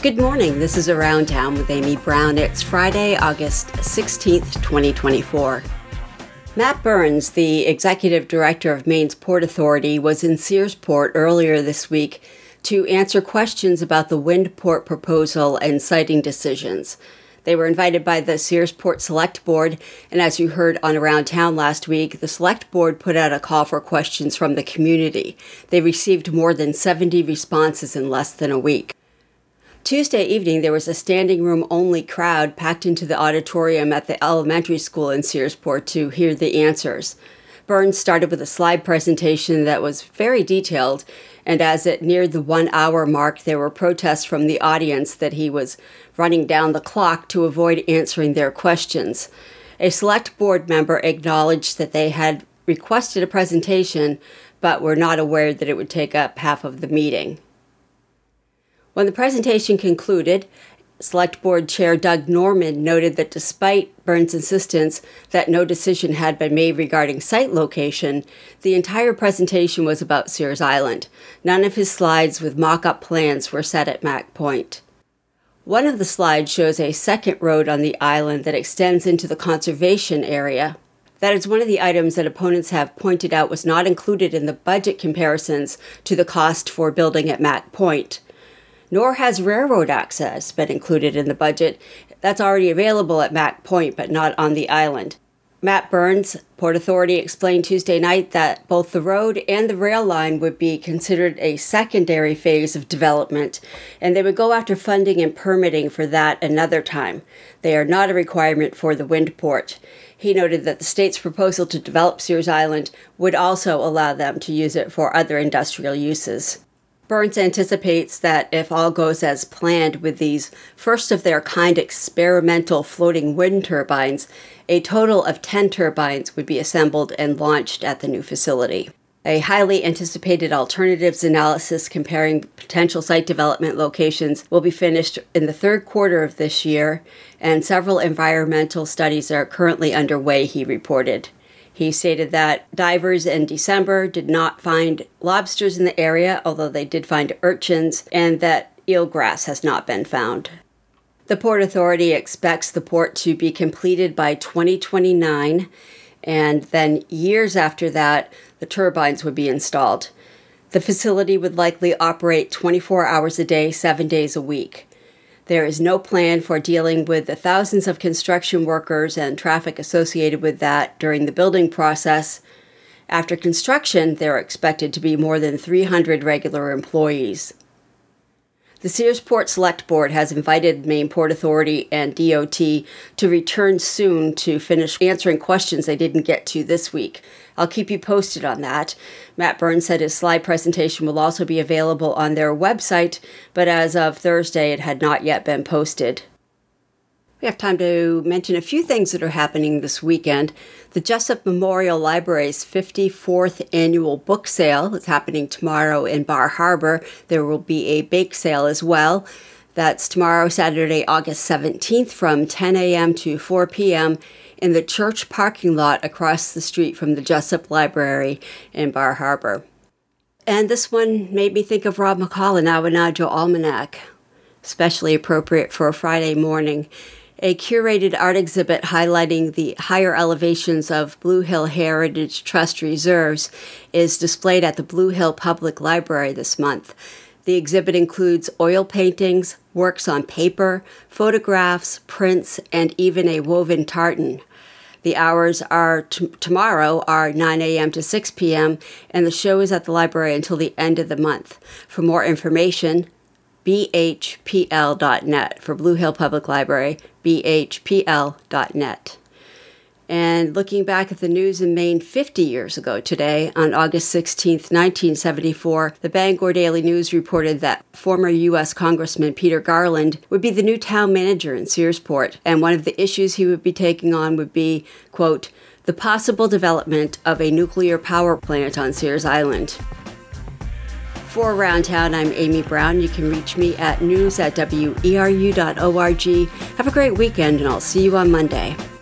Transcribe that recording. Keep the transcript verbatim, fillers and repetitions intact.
Good morning. This is Around Town with Amy Brown. It's Friday, August sixteenth, twenty twenty-four. Matt Burns, the executive director of Maine's Port Authority, was in Searsport earlier this week to answer questions about the wind port proposal and siting decisions. They were invited by the Searsport Select Board, and as you heard on Around Town last week, the Select Board put out a call for questions from the community. They received more than seventy responses in less than a week. Tuesday evening, there was a standing room only crowd packed into the auditorium at the elementary school in Searsport to hear the answers. Burns started with a slide presentation that was very detailed, and as it neared the one-hour mark, there were protests from the audience that he was running down the clock to avoid answering their questions. A select board member acknowledged that they had requested a presentation, but were not aware that it would take up half of the meeting. When the presentation concluded, Select Board Chair Doug Norman noted that despite Burns' insistence that no decision had been made regarding site location, the entire presentation was about Sears Island. None of his slides with mock-up plans were set at Mack Point. One of the slides shows a second road on the island that extends into the conservation area. That is one of the items that opponents have pointed out was not included in the budget comparisons to the cost for building at Mack Point. Nor has railroad access been included in the budget. That's already available at Mack Point, but not on the island. Matt Burns, Port Authority, explained Tuesday night that both the road and the rail line would be considered a secondary phase of development, and they would go after funding and permitting for that another time. They are not a requirement for the wind port. He noted that the state's proposal to develop Sears Island would also allow them to use it for other industrial uses. Burns anticipates that if all goes as planned with these first-of-their-kind experimental floating wind turbines, a total of ten turbines would be assembled and launched at the new facility. A highly anticipated alternatives analysis comparing potential site development locations will be finished in the third quarter of this year, and several environmental studies are currently underway, he reported. He stated that divers in December did not find lobsters in the area, although they did find urchins, and that eelgrass has not been found. The Port Authority expects the port to be completed by twenty twenty-nine, and then years after that, the turbines would be installed. The facility would likely operate twenty-four hours a day, seven days a week. There is no plan for dealing with the thousands of construction workers and traffic associated with that during the building process. After construction, there are expected to be more than three hundred regular employees. The Searsport Select Board has invited Maine Port Authority and D O T to return soon to finish answering questions they didn't get to this week. I'll keep you posted on that. Matt Burns said his slide presentation will also be available on their website, but as of Thursday, it had not yet been posted. We have time to mention a few things that are happening this weekend. The Jessup Memorial Library's fifty-fourth annual book sale is happening tomorrow in Bar Harbor. There will be a bake sale as well. That's tomorrow, Saturday, August seventeenth, from ten a.m. to four p.m. in the church parking lot across the street from the Jessup Library in Bar Harbor. And this one made me think of Rob McCall and Awanadjo Almanac, especially appropriate for a Friday morning. A curated art exhibit highlighting the higher elevations of Blue Hill Heritage Trust reserves is displayed at the Blue Hill Public Library this month. The exhibit includes oil paintings, works on paper, photographs, prints, and even a woven tartan. The hours are t- tomorrow are nine a.m. to six p.m., and the show is at the library until the end of the month. For more information, b h p l dot net for Blue Hill Public Library, b h p l dot net. And looking back at the news in Maine fifty years ago today, on August sixteenth, nineteen seventy-four, the Bangor Daily News reported that former U S Congressman Peter Garland would be the new town manager in Searsport, and one of the issues he would be taking on would be, quote, the possible development of a nuclear power plant on Sears Island. For Around Town, I'm Amy Brown. You can reach me at news at w e r u dot org. Have a great weekend, and I'll see you on Monday.